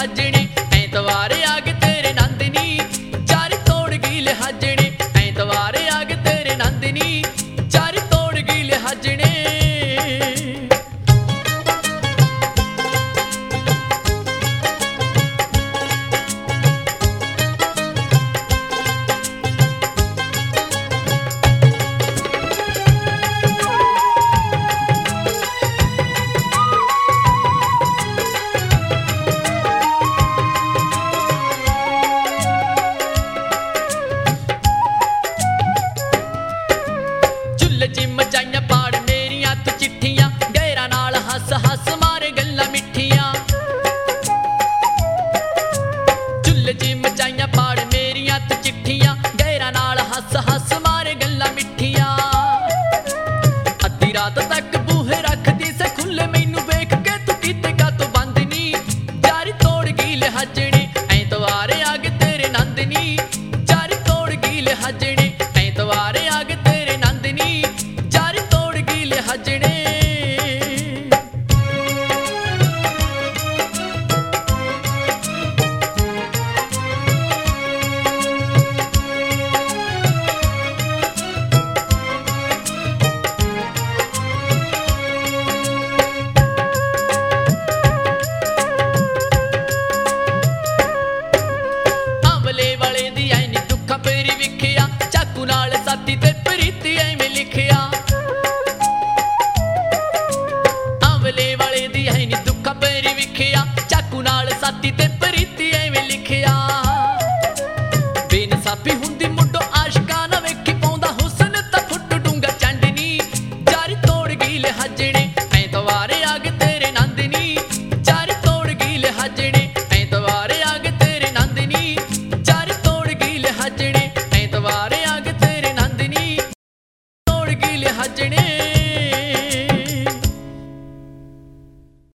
लिहाजने ऐतवार आ गए तेरे नंदनी चार तोड़ गई लिहाजने ऐतवार आ गए तेरे नंदनी चार तोड़ गई लिहाजने जिम जाइया पाड़ मेरिया तू चिट्ठियां गैरा नाल हस हस मारे गल्ला मिठियां चुल्ल जिम जाइया पाड़ मेरिया तू चिट्ठियां गैरा नाल हस हस मारे गल्ला मिठियां अद्धी रात तक बूहे रखदी से खुले मैनू वेख के तू कीते का तू बंद नी यारी तोड़ गई लिहाजने